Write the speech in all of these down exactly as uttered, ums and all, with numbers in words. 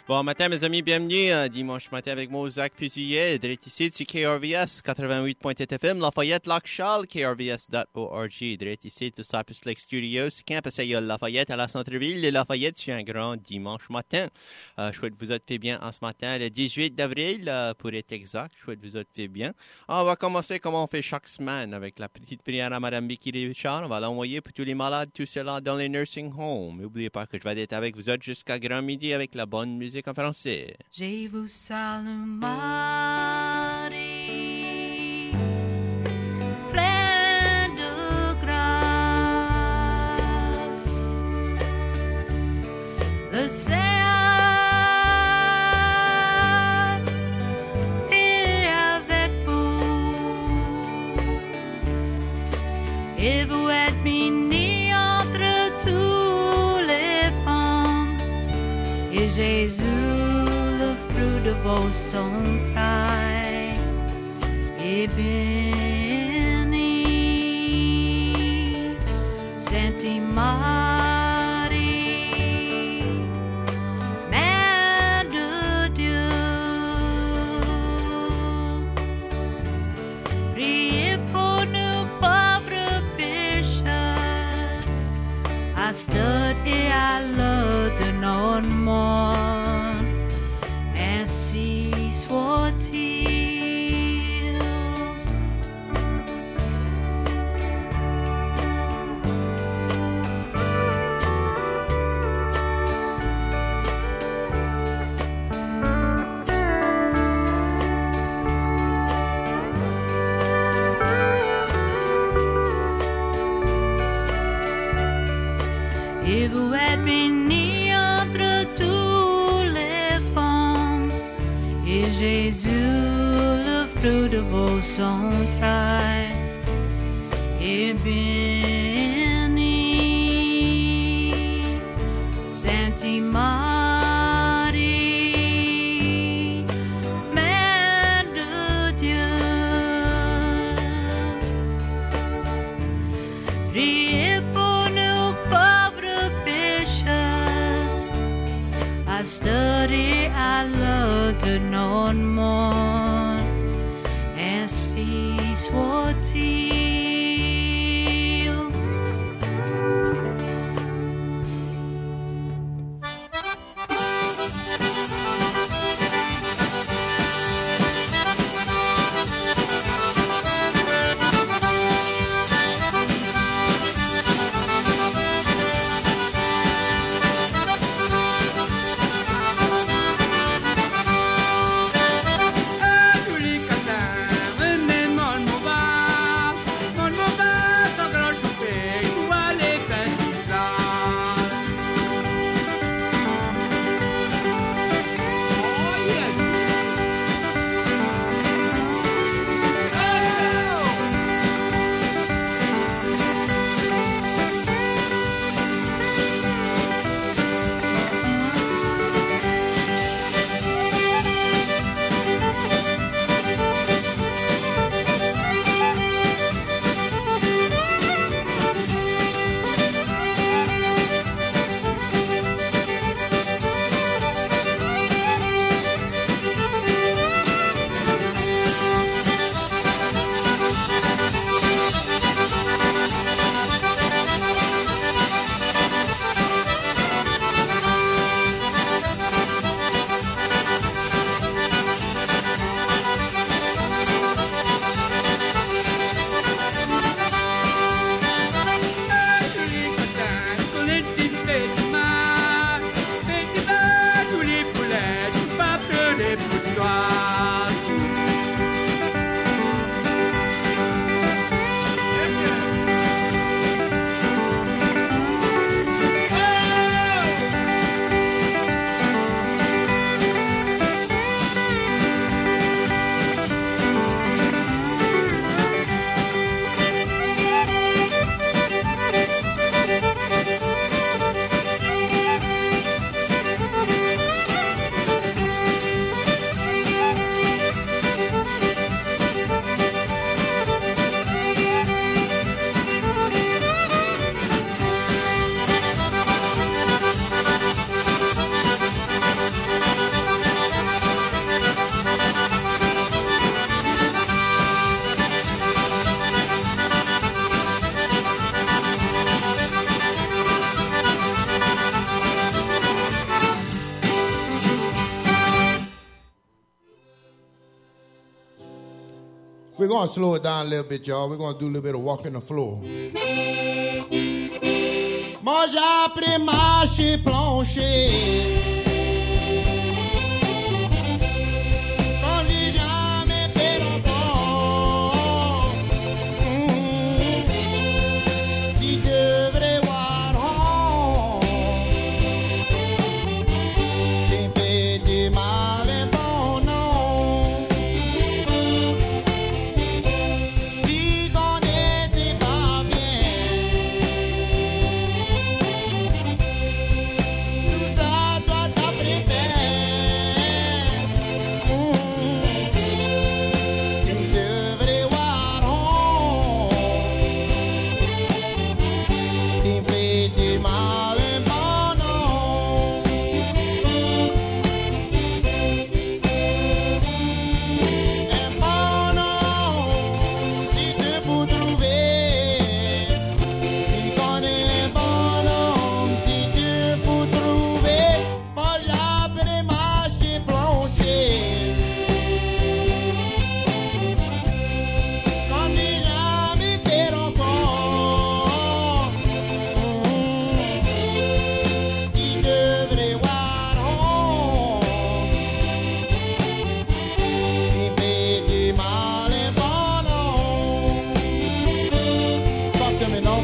Bon matin, mes amis, bienvenue euh, dimanche matin avec moi, Zach Fusilier, direct ici sur K R V S quatre-vingt-huit point sept F M, Lafayette, Lac-Charles, K R V S dot org, direct ici de Cypress Lake Studios, campus à Lafayette, à la centre-ville de Lafayette, sur un grand dimanche matin. Euh, je souhaite que vous êtes fait bien en ce matin, le dix-huit d'avril, euh, pour être exact, je souhaite que vous êtes fait bien. On va commencer comme on fait chaque semaine, avec la petite prière à Mme Vicky Richard. On va l'envoyer pour tous les malades, tout cela dans les nursing homes. N'oubliez pas que je vais être avec vous autres jusqu'à grand midi avec la bonne musique en français. Je vous salue Marie, pleine de grâce. Le Seigneur est avec vous et vous êtes bénie entre toutes les femmes. Et Jésus, le fruit de vos entrailles, est béni. Sainte Marie, Mère de Dieu, priez pour nous pauvres pécheurs, à cette heure et à l'heure de notre mort. Ainsi soit-il. Et vous êtes bénie entre toutes les femmes, et Jésus, le fruit de vos entrailles, est béni. Sainte Marie, Mère de Dieu, priez pour nous pauvres pécheurs, à cette heure et à l'heure de notre mort. Ainsi soit-il. We're going to slow it down a little bit, y'all. We're going to do a little bit of walking the floor. Moi j'ai appris marcher plancher. Quand j'ai jamais fait encore. Mmh. Tu devrais voir oh. J'ai fait du mal et bon non. Tu connais c'est pas bien. Tout ça toi t'as préféré. Tu devrais voir oh. Tu fais du mal et bon non. Et bon non, si tu peux trouver. Tu connais bon homme si tu peux trouver. Moi j'appelle marcher plancher. Quand j'ai jamais fait encore. Tu devrais voir oh. Tu fais du mal et bon non. Talk to me, no?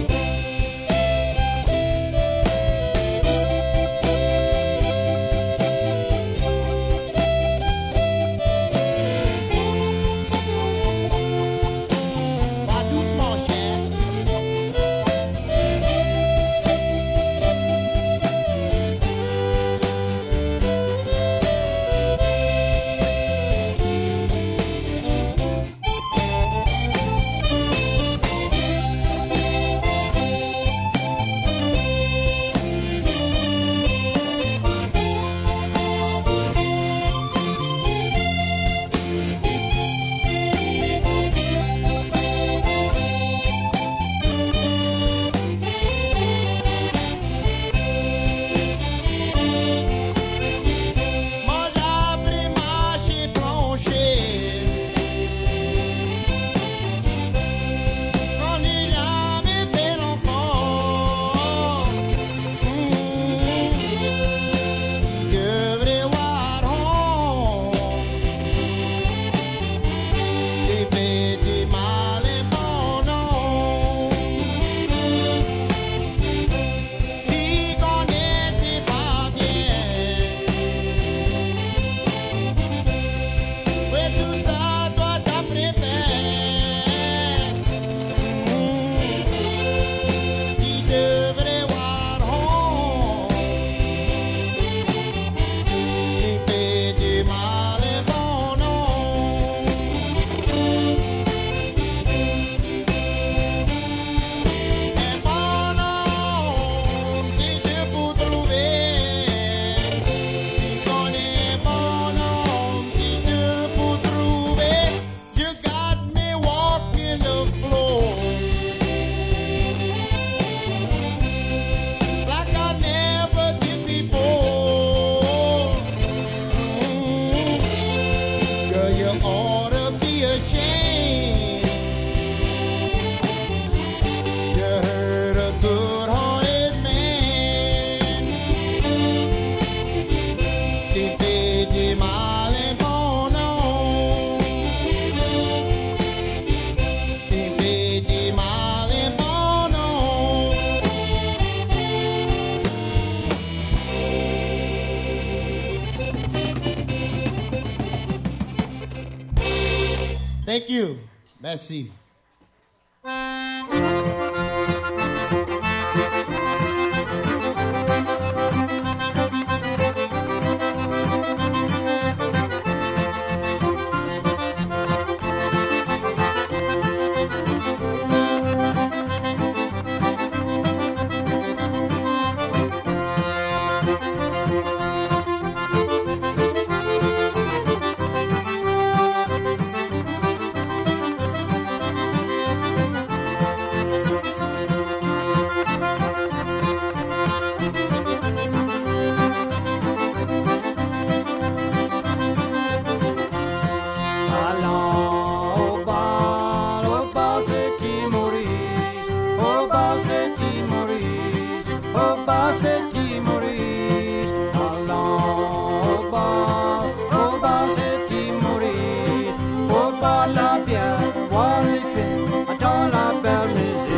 Pas doucement, cher. Moi j'appris marcher plancher. Quand j'ai jamais fait encore. Tu devrais voir oh. Tu fais du mal et bon non. Tu connais c'est pas bien. Ouais, tout ça, toi, t'as préféré. Tu devrais voir oh. Tu fais du mal et bon non. Et bon non, si tu peux trouver. Tu connais bon homme si tu peux trouver. You got me walking the floor like I never did before. Mm. Girl, you ought to be ashamed. You hurt a good-hearted man. Tu fais du mal et bon non. Tu fais du mal et bon non. Thank you. Merci. la bière, boire les filles, entendre la belle musique.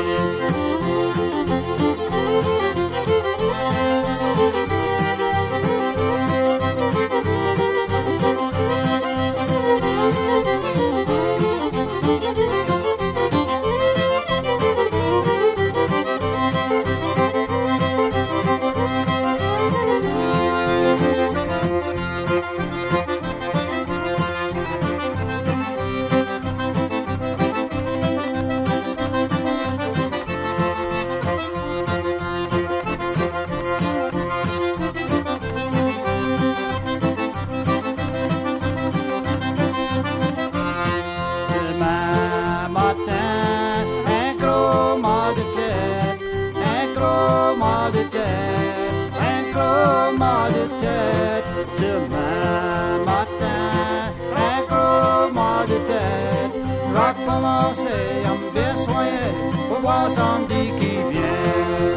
Demain matin, un gros mal de tête va commencer à me bien soigner pour voir samedi qui vient.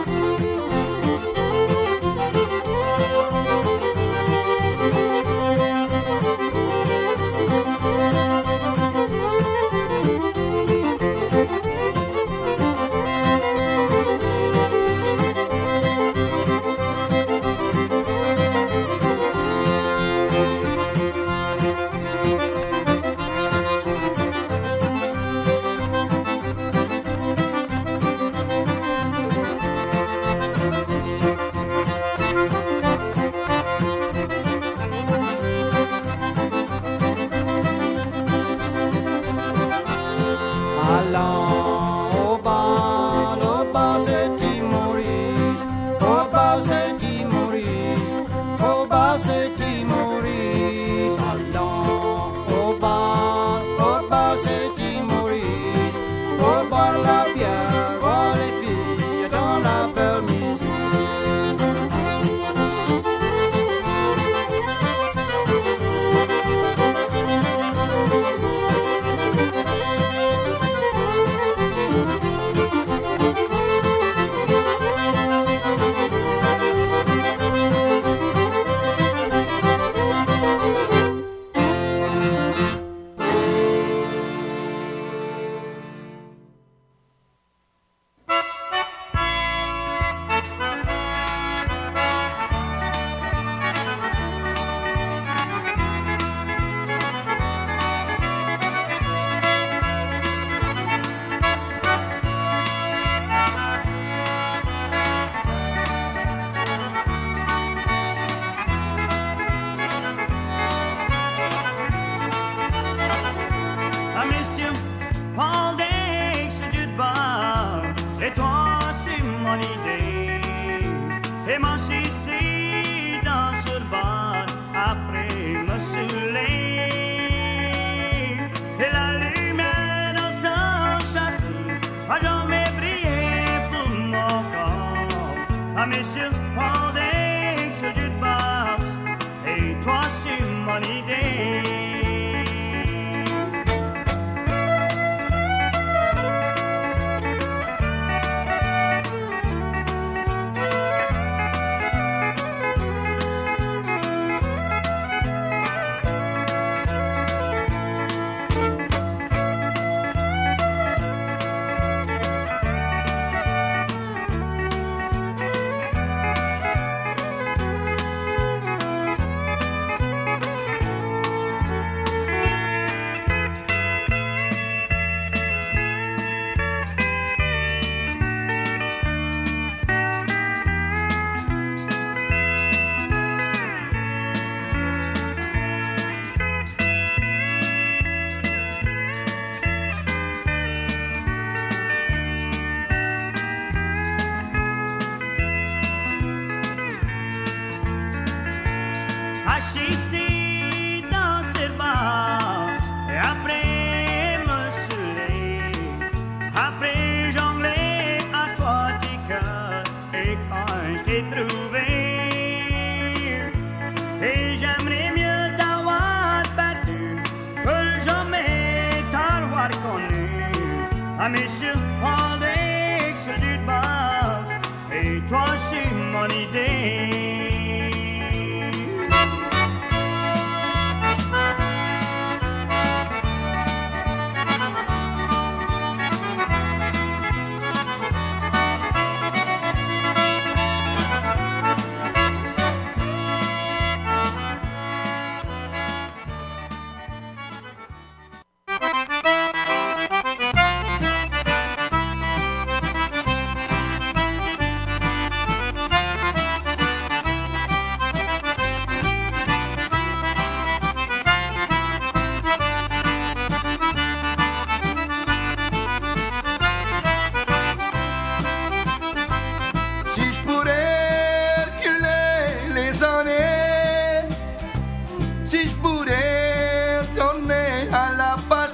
I miss you all day, so jukebox, et toi c'est mon idée.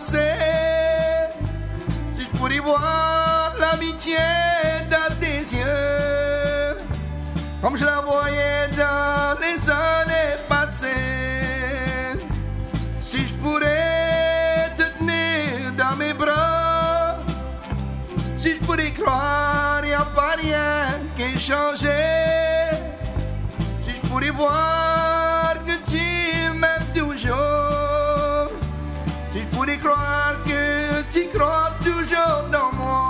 passer. Si je pourrais voir l'amitié dans tes yeux, comme je la voyais dans les années passées. Si je pourrais te tenir dans mes bras, si je pourrais croire, y a pas rien qui ait changé. Si je pourrais voir que tu m'aimes toujours, si je pourrais croire que tu crois toujours dans moi.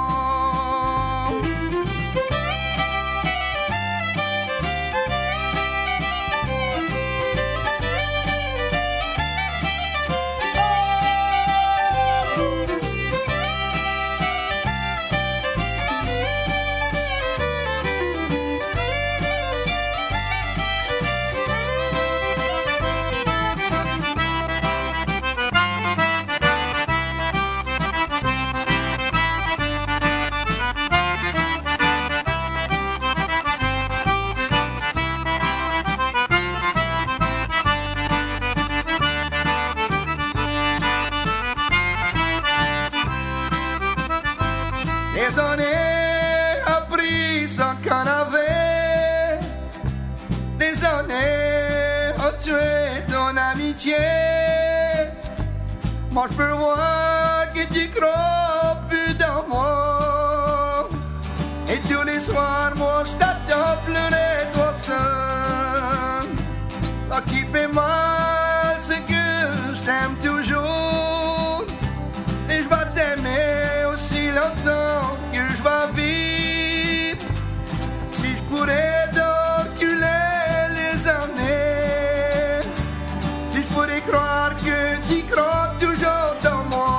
Les années appris sans qu'on avait, des années ont tué ton amitié. Moi je peux voir que tu crois plus dans moi. Et tous les soirs, moi je t'attends pleurer toi seul. Ce qui fait mal, c'est que je t'aime toujours. Et je vais t'aimer aussi longtemps que je vais vivre. Si je pourrais reculer les années, si je pourrais croire que tu crois toujours dans moi.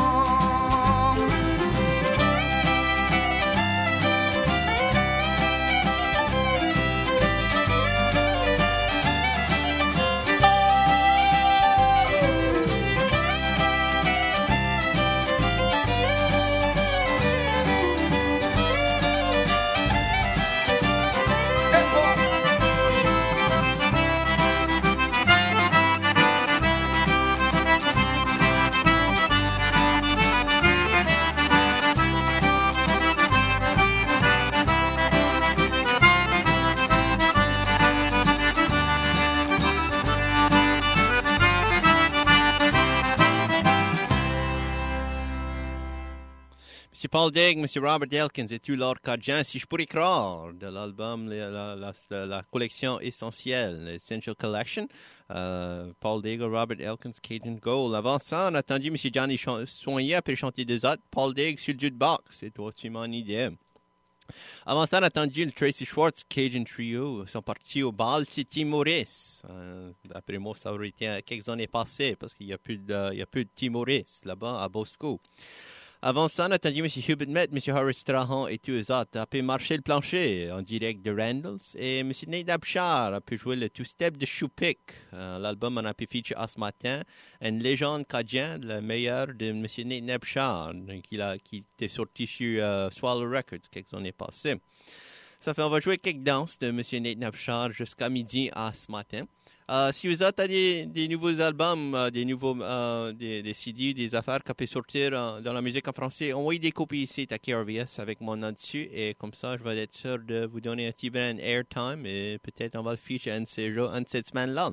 Monsieur Paul Digg, Monsieur Robert Elkins et tout Lord Cajun, si je pourrais croire, de l'album, la, la, la, la collection essentielle, l'Essential Collection, euh, Paul Digg, Robert Elkins, Cajun Gold. Avant ça, on a entendu Monsieur Johnny Soigné après chanter des autres, Paul Digg sur le jukebox, c'est toi, tu m'en idée. Avant ça, on a entendu le Tracy Schwartz Cajun Trio. Ils sont partis au bal City Maurice. Euh, d'après moi, ça aurait été quelques années passées parce qu'il n'y a plus de, il y a plus de Tim Maurice là-bas à Bosco. Avant ça, on a entendu M. Hubert Met, M. Horace Strahan et tous les autres a pu marcher le plancher en direct de Randalls. Et M. Nate Abchar a pu jouer le two-step de Choupic. Euh, l'album en a pu feature à ce matin. Une légende cajun, le meilleur de M. Nate Abchar, qui, a, qui était sorti sur uh, Swallow Records quelques années passées. Ça fait, on va jouer quelques danses de M. Nate Abchar jusqu'à midi à ce matin. Uh, si vous avez des, des nouveaux albums, uh, des nouveaux uh, des, des C D, des affaires qui peuvent sortir uh, dans la musique en français, envoyez des copies ici à K R V S avec mon nom dessus et comme ça, je vais être sûr de vous donner un petit peu d'airtime et peut-être on va le ficher un de ces jours, un de cette semaine-là.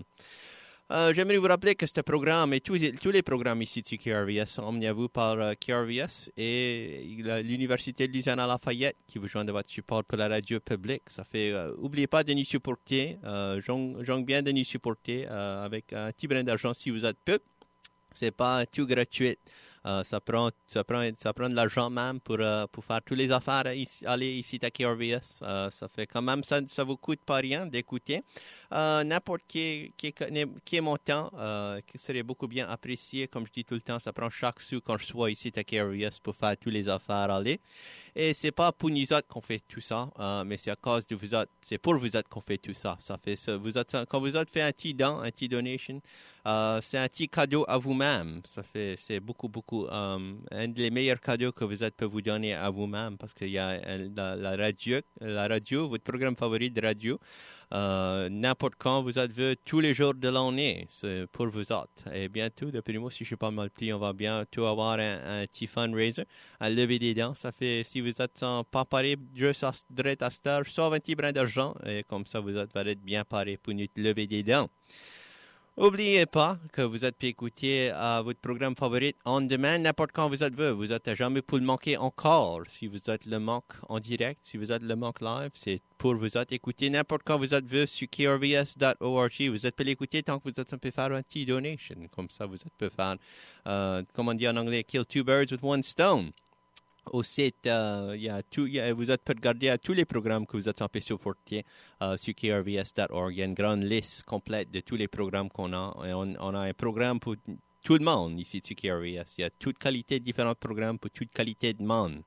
Uh, j'aimerais vous rappeler que ce programme et tous, tous les programmes ici de K R V S sont emmenés à vous par uh, K R V S et l'Université de Louisiane à Lafayette qui vous joint de votre support pour la radio publique. Ça fait, uh, oubliez pas de nous supporter, uh, j'aime bien de nous supporter uh, avec un petit brin d'argent si vous êtes peu. C'est pas tout gratuit. Uh, ça prend, ça prend, ça prend de l'argent même pour, uh, pour faire toutes les affaires ici, aller ici à K R V S. Uh, ça fait quand même, ça, ça vous coûte pas rien d'écouter. Uh, n'importe qui, qui, qui est montant, uh, qui serait beaucoup bien apprécié. Comme je dis tout le temps, ça prend chaque sou quand je sois ici à K R V S pour faire toutes les affaires aller. Et c'est pas pour nous autres qu'on fait tout ça, euh, mais c'est à cause de vous autres, c'est pour vous autres qu'on fait tout ça. Ça fait ça. Vous autres, quand vous autres faites un petit don, un petit donation, euh, c'est un petit cadeau à vous-même. Ça fait, c'est beaucoup, beaucoup, euh, un des meilleurs cadeaux que vous autres peut vous donner à vous-même parce qu'il y a la, la radio, la radio, votre programme favori de radio. Euh, n'importe quand vous êtes vu tous les jours de l'année, c'est pour vous autres. Et bientôt, d'après moi, si je suis pas mal pris, on va bientôt avoir un, un petit fundraiser, un lever des dents. Ça fait, si vous êtes pas paré juste à, direct à cette heure, sauve un petit brin d'argent, et comme ça, vous êtes, vous être bien paré pour nous lever des dents. N'oubliez pas que vous êtes pu écouter euh, votre programme favori on demand n'importe quand vous êtes vu. Vous n'êtes jamais pour le manquer encore. Si vous êtes le manque en direct, si vous êtes le manque live, c'est pour vous êtes écouter n'importe quand vous êtes vu sur K R V S dot org. Vous êtes pu l'écouter tant que vous êtes un peu faire un petit donation. Comme ça, vous êtes pu faire, euh, comme on dit en anglais, kill two birds with one stone. Au site, euh, y a tout, y a, vous êtes peut regarder à tous les programmes que vous êtes en P supporter euh, sur K R V S dot org. Il y a une grande liste complète de tous les programmes qu'on a. Et on, on a un programme pour tout le monde ici sur K R V S. Il y a toute qualité de différents programmes pour toute qualité de monde.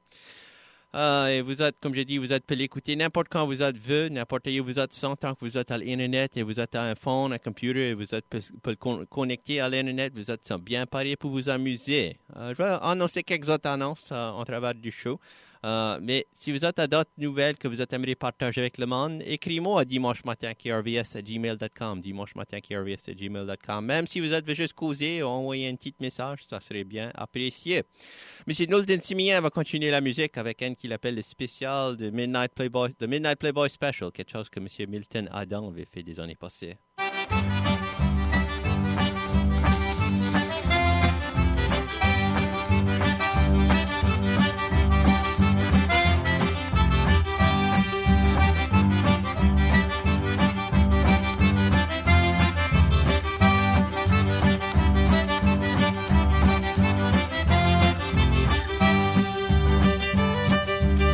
Euh, et vous êtes, comme j'ai dit, vous êtes peut l'écouter n'importe quand vous êtes vu, n'importe où vous êtes sans, tant que vous êtes à l'Internet et vous êtes à un phone, un computer et vous êtes peut, peut connecter à l'Internet, vous êtes bien paré pour vous amuser. Euh, je vais annoncer quelques autres annonces euh, en travers du show. Euh, mais si vous êtes à d'autres nouvelles que vous aimeriez partager avec le monde, écrivez-moi à dimanche matin K R V S arobase gmail dot com, dimanche matin K R V S arobase gmail dot com. Même si vous êtes juste causer ou envoyer un petit message, ça serait bien apprécié. Mais c'est Nolden Simien va continuer la musique avec un qui l'appelle le spécial de Midnight Playboy, The Midnight Playboy Special, quelque chose que M. Milton Adam avait fait des années passées.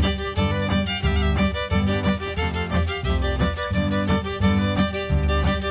Thank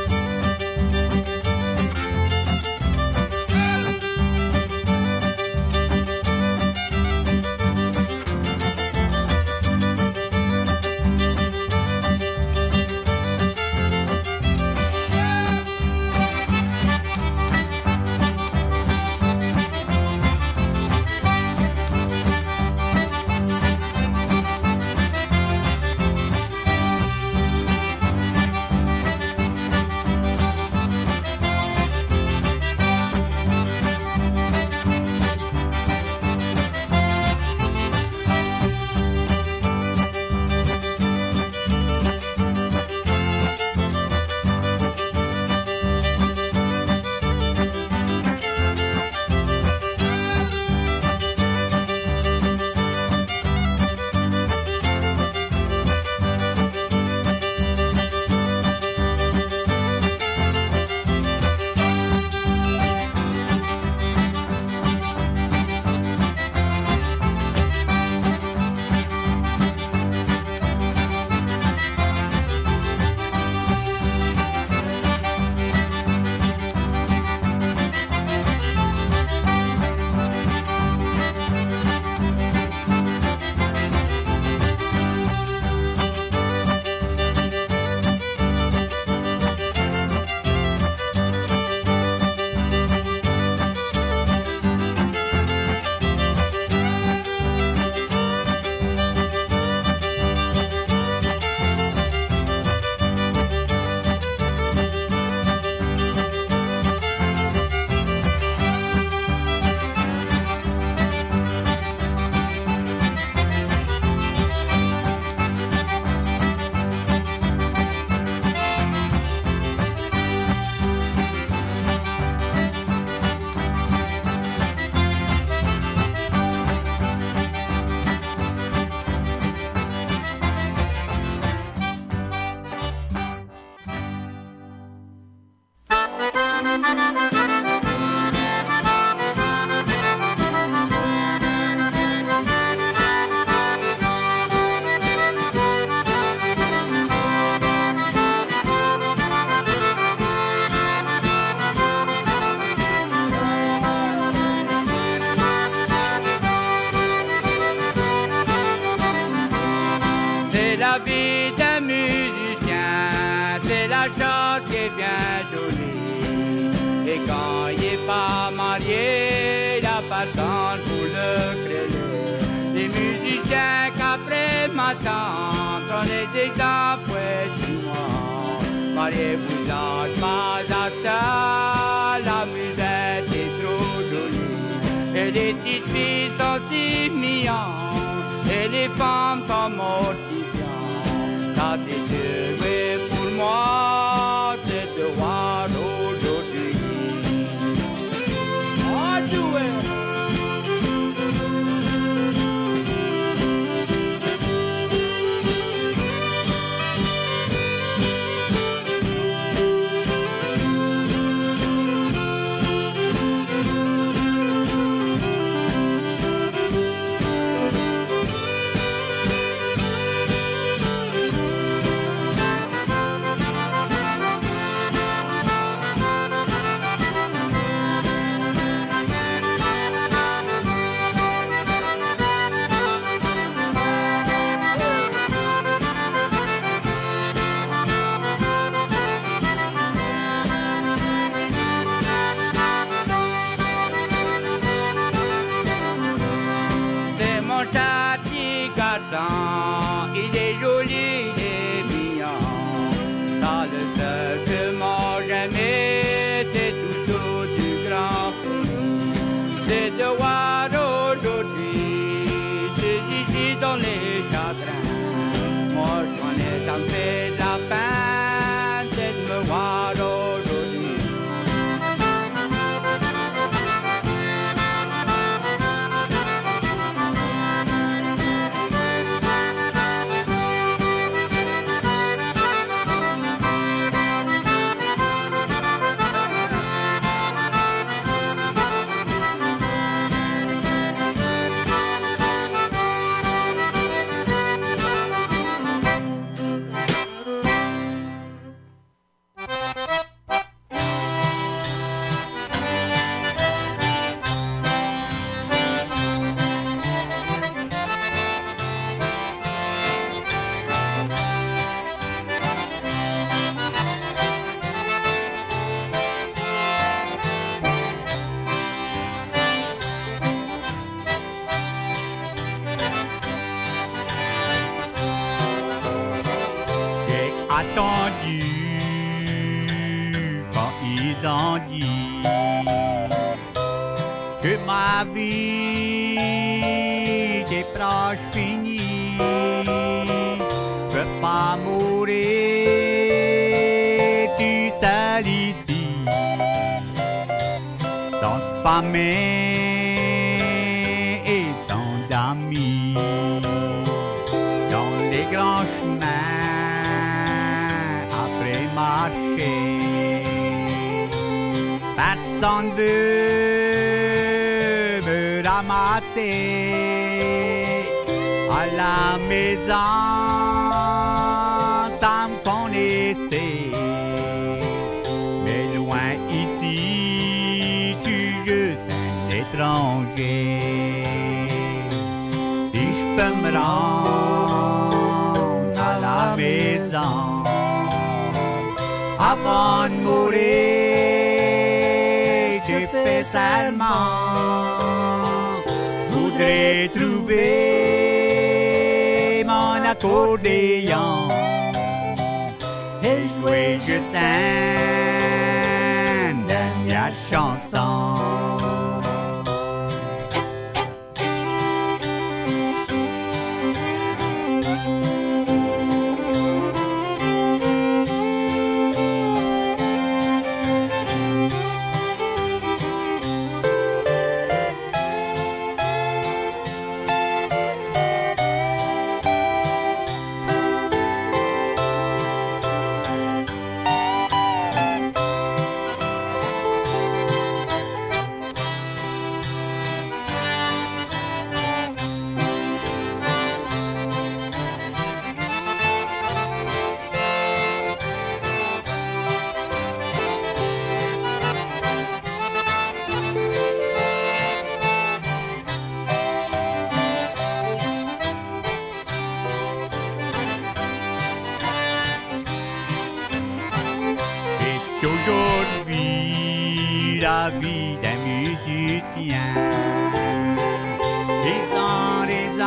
vie d'un musicien, c'est la chose qui est bien jolie. Et quand il n'est pas marié, il n'a pas le temps pour le créer. Les musiciens qu'après m'attendent, prenez des exemples chinois. Mariez-vous-en pas à ça, la musette est trop jolie. Et les petites filles sont si mignonnes, et les femmes sont mortifiantes. Ça c'est Dieu, mais pour moi, c'est de voir aujourd'hui. Oh, jouez! Il est joli, il est mignon. Ça le seul que moi j'aimais, c'est toujours du grand pays. C'est de voir aujourd'hui, c'est ici dans les chagrins. Moi j'en ai, ça me fait de la peine, c'est de me voir aujourd'hui. Attendu quand ils ont dit que ma vie est proche finie, je veux pas mourir tout seul ici, sans famille et sans amis, dans les grands chemins. Personne veut me ramasser à la maison, tant qu'on essaie. Mais loin ici, tu es un étranger. Si je peux me rendre à la maison avant de mourir, j'ai fait serment. Voudrais trouver mon accordéon et jouer juste une dernière chanson. la vie d'un musicien. Dix ans, dix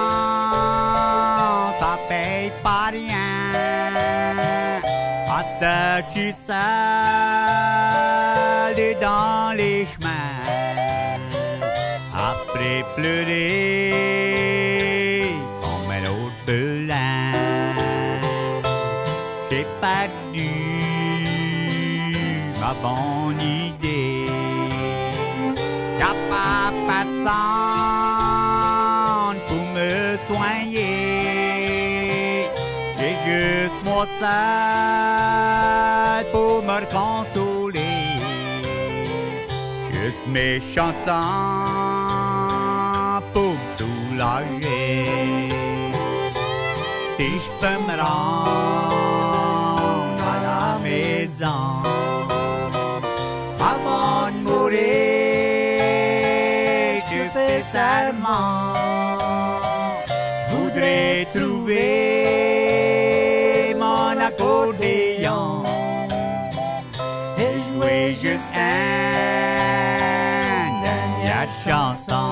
ans, ça paye pas rien. Attaché seul dans les chemins. Après pleurer comme un orphelin. J'ai perdu ma bonne idée. Y'a pas personne pour me soigner. J'ai juste moi seul pour me consoler. Juste mes chansons pour me soulager. Si je peux me rendre à la maison avant de mourir, je fais serment. Je voudrais trouver mon accordéon et jouer juste un dernière chanson.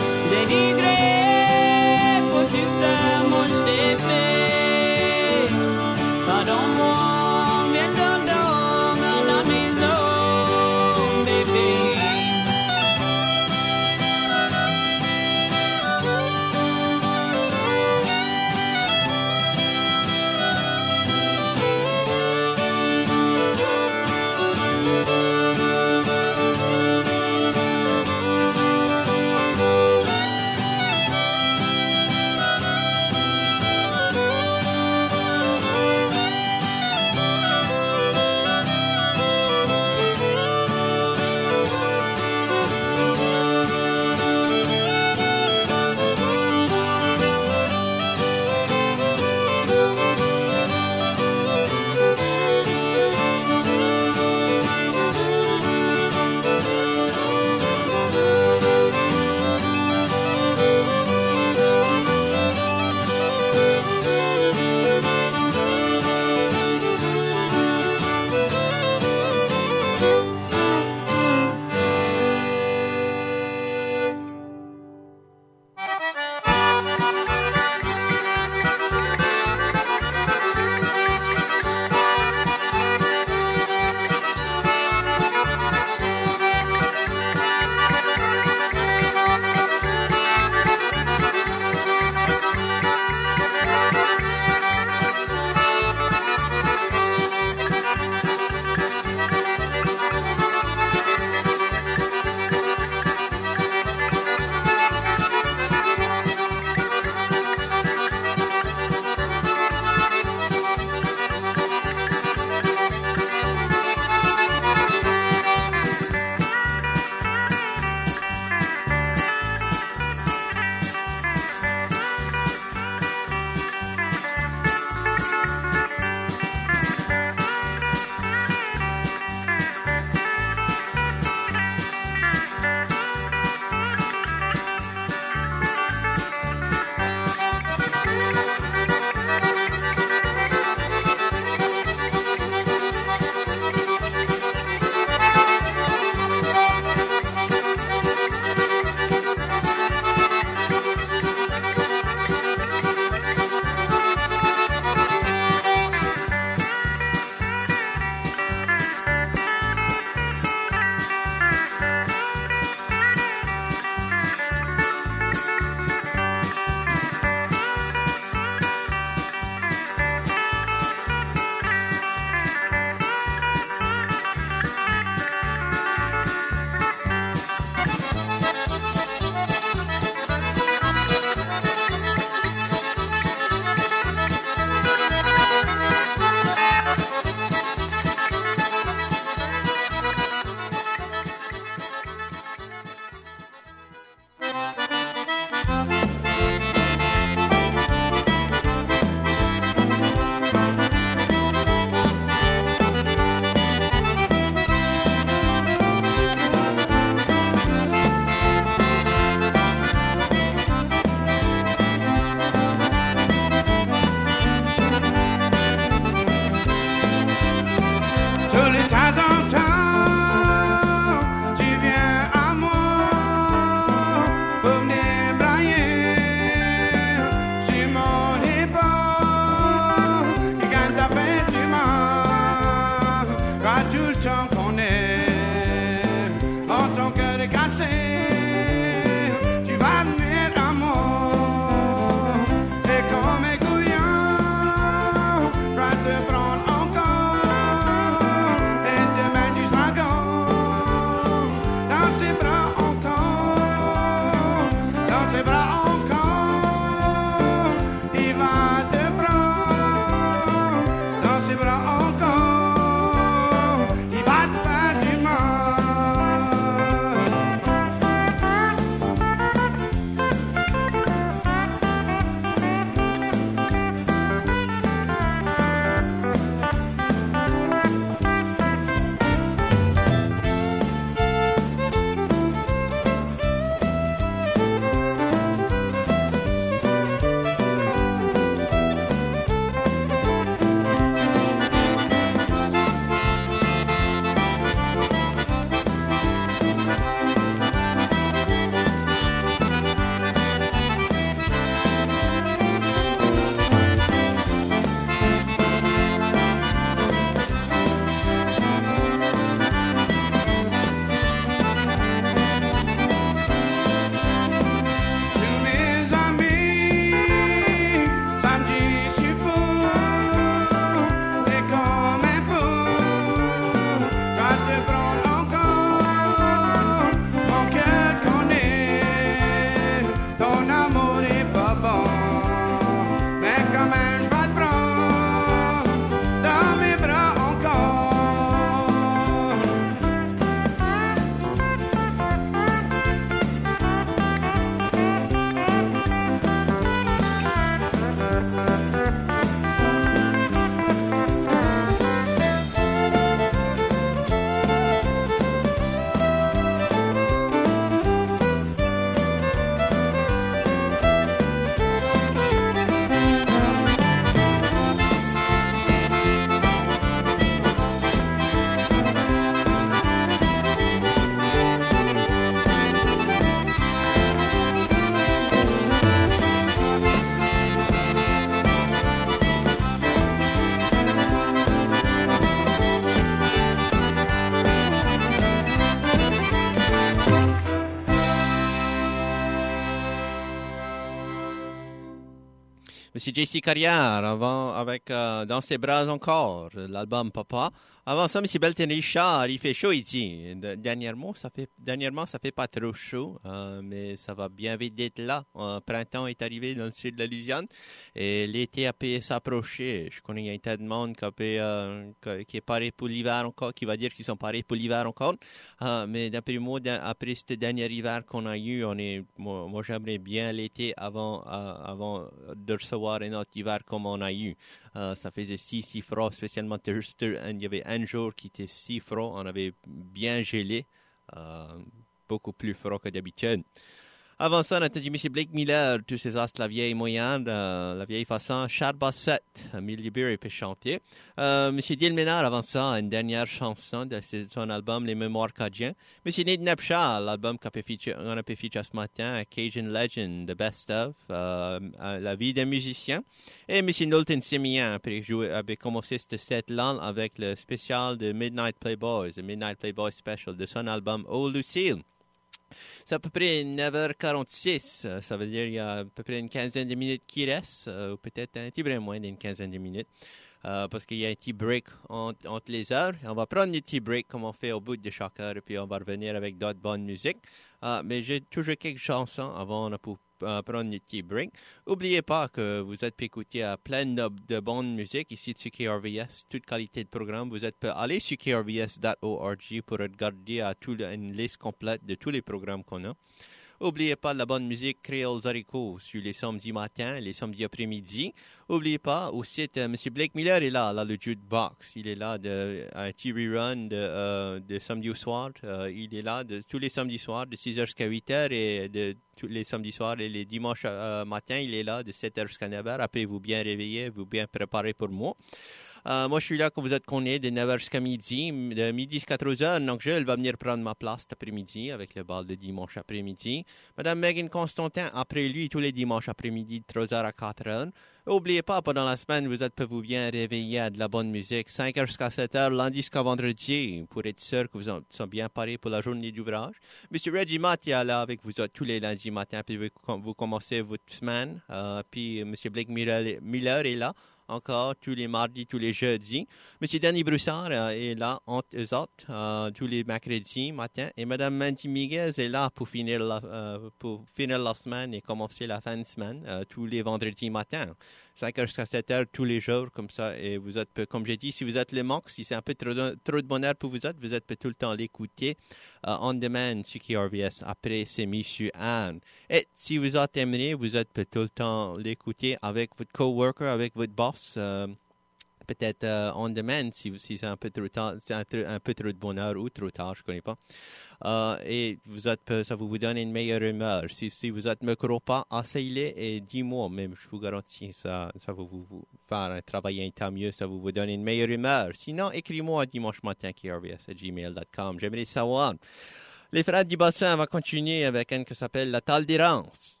Monsieur J C Carrière, avant, avec euh, Dans ses bras encore, l'album Papa. Avant ça, Monsieur Belton Richard, il fait chaud ici. Dernièrement, ça fait, dernièrement, ça fait pas trop chaud, euh, mais ça va bien vite d'être là. Euh, printemps est arrivé dans le sud de la Louisiane et l'été a pu s'approcher. Je connais un tas de monde qui, a pu, euh, qui est paré pour l'hiver encore, qui va dire qu'ils sont parés pour l'hiver encore. Euh, mais d'après moi, après ce dernier hiver qu'on a eu, on est, moi, moi j'aimerais bien l'été avant, euh, avant de recevoir un autre hiver comme on a eu. Euh, ça faisait si, si froid, spécialement Thursday. Il y avait un jour qui était si froid, on avait bien gelé, euh, beaucoup plus froid que d'habitude. Avant ça, on a entendu M. Blake Miller, tous ces astres, la vieille moyenne, euh, la vieille façon, Charles Bassett, Amélie Beer peut chanter. Euh, M. Dale Ménard, avant ça, une dernière chanson de son album Les Mémoires Cadiens. M. Nate Nepshall, l'album qu'on a pu feature ce matin, Cajun Legend, The Best Of, euh, La vie d'un musicien. Et M. Knowlton Simeon, après jouer, avait commencé ce set-là avec le spécial de Midnight Playboys, le Midnight Playboys Special de son album Oh Lucille. C'est à peu près neuf heures quarante-six, ça veut dire qu'il y a à peu près une quinzaine de minutes qui restent, euh, ou peut-être un petit peu moins d'une quinzaine de minutes, euh, parce qu'il y a un petit break entre, entre les heures. On va prendre un petit break comme on fait au bout de chaque heure, et puis on va revenir avec d'autres bonnes musiques. Euh, mais j'ai toujours quelques chansons avant pour euh, prendre un petit break. N'oubliez pas que vous êtes écouté à plein de, de bonnes musiques ici sur K R V S, toute qualité de programme. Vous êtes aller sur K R V S point org pour regarder à tout, une liste complète de tous les programmes qu'on a. N'oubliez pas la bonne musique Créole Zarico sur les samedis matins, les samedis après-midi. N'oubliez pas aussi, euh, M. Blake Miller est là, là, le jukebox. Il est là de un petit rerun de, euh, de samedi au soir. Euh, il est là de, tous les samedis soirs de six heures jusqu'à huit heures et de tous les samedis soirs et les dimanches euh, matins, il est là de sept heures jusqu'à neuf heures. Après, vous bien réveillez, vous bien préparez pour moi. Euh, moi, je suis là quand vous êtes connus de neuf heures jusqu'à midi, de midi jusqu'à quatorze heures. Donc, je va venir prendre ma place cet après-midi avec le bal de dimanche après-midi. Madame Megan Constantin, après lui, tous les dimanches après-midi, de trois heures à quatre heures. N'oubliez pas, pendant la semaine, vous êtes pour vous bien réveiller à de la bonne musique. cinq heures jusqu'à sept heures, lundi jusqu'à vendredi, pour être sûr que vous êtes bien parés pour la journée d'ouvrage. Monsieur Reggie Matt est là avec vous tous les lundis matins, puis vous, vous commencez votre semaine. Euh, puis Monsieur Blake Miller, Miller est là. Encore tous les mardis, tous les jeudis. Monsieur Danny Broussard euh, est là entre eux autres euh, tous les mercredis matin. Et Madame Mandy Miguez est là pour finir la, euh, pour finir la semaine et commencer la fin de semaine euh, tous les vendredis matins. cinq heures jusqu'à sept heures tous les jours comme ça. Et vous êtes, comme j'ai dit, si vous êtes le manque, si c'est un peu trop de, trop de bonheur pour vous autres, vous êtes tout le temps l'écouter euh, on demand sur K R V S. Après, c'est mis sur Anne. Et si vous êtes aimé, vous êtes tout le temps l'écouter avec votre coworker, avec votre boss. Euh, peut-être euh, on demand si, si c'est un peu trop tard, c'est un, un peu trop de bonheur ou trop tard, je connais pas. Euh, et vous êtes, ça vous donne une meilleure humeur. Si, si vous êtes me croit pas, essayez-le et dis-moi, même je vous garantis ça, ça va vous, vous faire travailler un temps mieux, ça va vous donner une meilleure humeur. Sinon, écris-moi dimanche matin k r v s arobase gmail point com. J'aimerais savoir. Les frères du bassin vont continuer avec un qui s'appelle La Tolérance.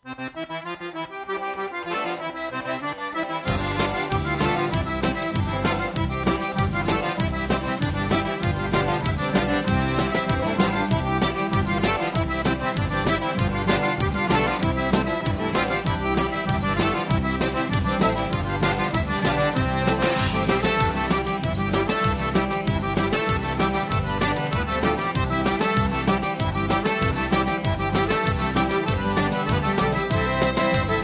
Thank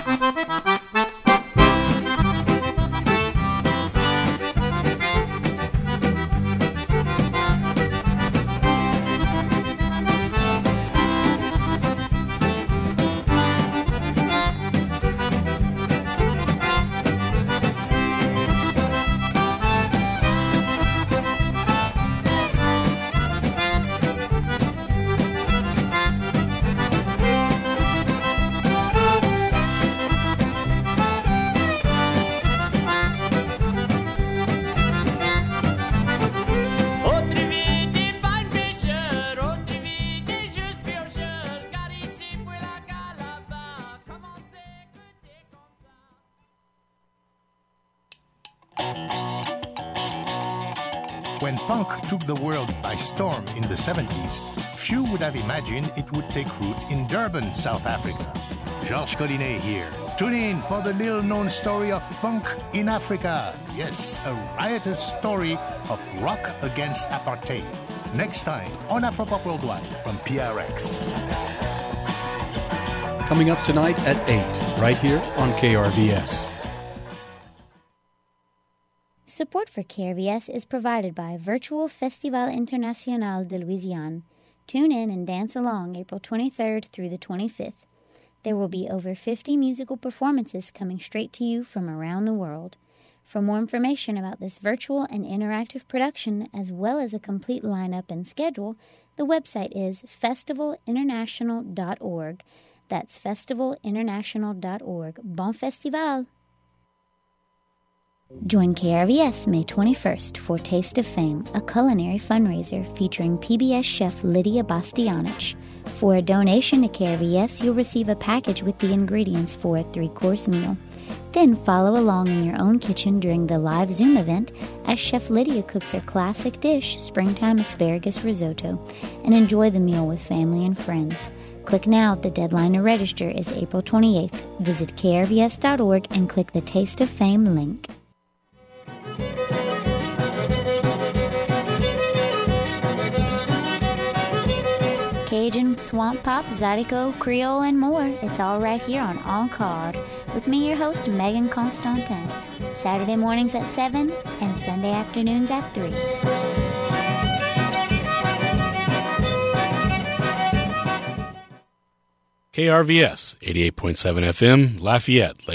When punk took the world by storm in the seventies, few would have imagined it would take root in Durban, South Africa. Georges Collinet here. Tune in for the little-known story of punk in Africa. Yes, a riotous story of rock against apartheid. Next time on Afropop Worldwide from P R X. Coming up tonight at eight, right here on K R V S. Support for K R V S is provided by Virtual Festival International de Louisiane. Tune in and dance along April twenty-third through the twenty-fifth. There will be over fifty musical performances coming straight to you from around the world. For more information about this virtual and interactive production, as well as a complete lineup and schedule, the website is festival international dot org. That's festival international dot org. Bon festival! Join K R V S May twenty-first for Taste of Fame, a culinary fundraiser featuring P B S chef Lydia Bastianich. For a donation to K R V S, you'll receive a package with the ingredients for a three-course meal. Then follow along in your own kitchen during the live Zoom event as Chef Lydia cooks her classic dish, Springtime Asparagus Risotto, and enjoy the meal with family and friends. Click now. The deadline to register is April twenty-eighth. Visit K R V S dot org and click the Taste of Fame link. Cajun, Swamp Pop, Zydeco, Creole, and more. It's all right here on En Card. With me, your host, Megan Constantin. Saturday mornings at seven and Sunday afternoons at three. K R V S, eighty-eight point seven F M, Lafayette.